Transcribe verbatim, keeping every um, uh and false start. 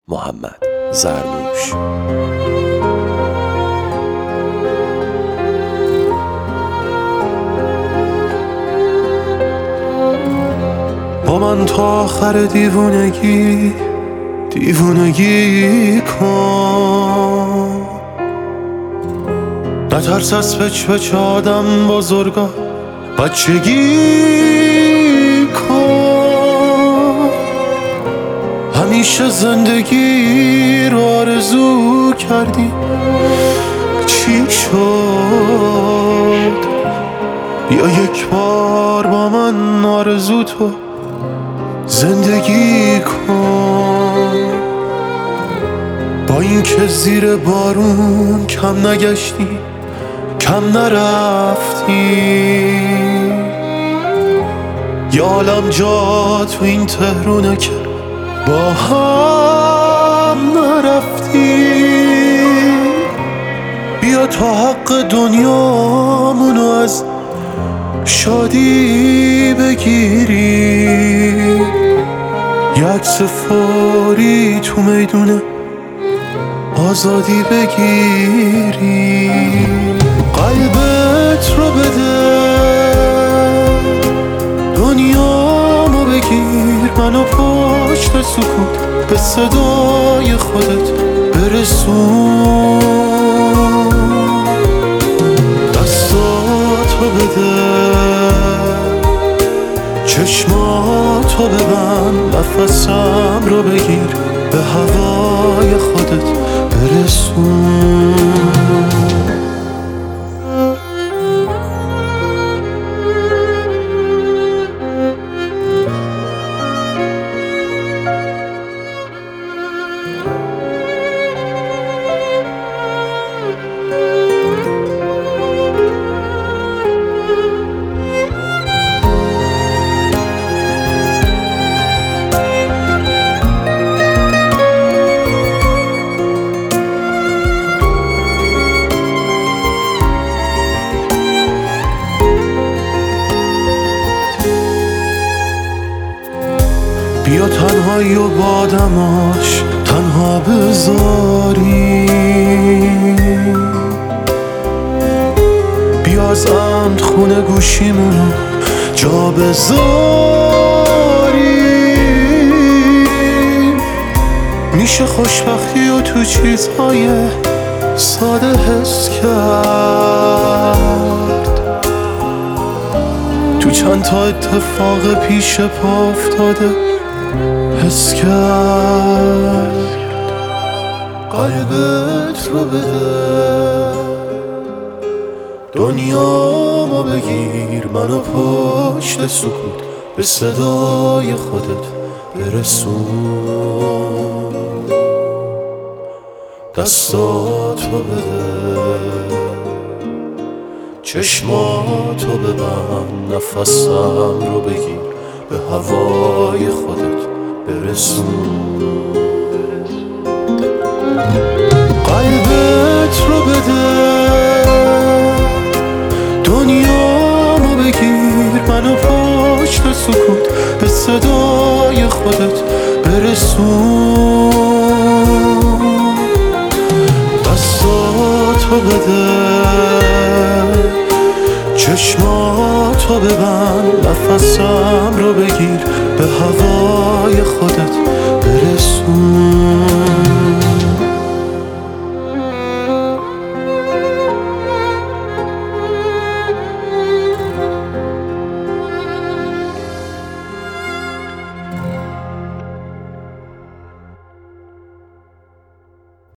محمد زرنوش. با من تا آخر دیوونگی دیوونگی کن، نترس از پچ پچ آدم بزرگا، بچگی کن. همیشه زندگی رو آرزو کردی، چی شد؟ یا یک بار با من آرزو تو زندگی کن. با اینکه زیر بارون کم نگشتی، کم نرفتی، یا عالم جا تو این تهرونه که با هم نرفتی. بیا تا حق دنیامونو از شادی بگیری، یک عکس فوری تو میدونه آزادی بگیری. قلبت رو بده، دنیامو بگیر، منو پشت سکوت به صدای خودت برسون. دستاتو بده، چشماتو ببند، نفسم رو بگیر، به هوای خودت برسون. بیا تنهایی و با آدماش تنها بذاری، بیا از عمد خونه گوشیمونو جا بذاری. میشه خوشبختی و تو چیزهای ساده حس کرد، تو چند تا اتفاق پیش پا افتاده حس کرد. قلبت رو بده، دنیامو بگیر، منو پشت سکوت به صدای خودت برسون. دستاتو بده، چشماتو ببند، نفسم رو بگیر، به هوای خودت برسون. قلبت رو بده، دنیامو بگیر، منو پشت سکوت به صدای خودت برسون. دستاتو بده، چشماتو ببند، نفسم رو بگیر، به هوای خودت برسون.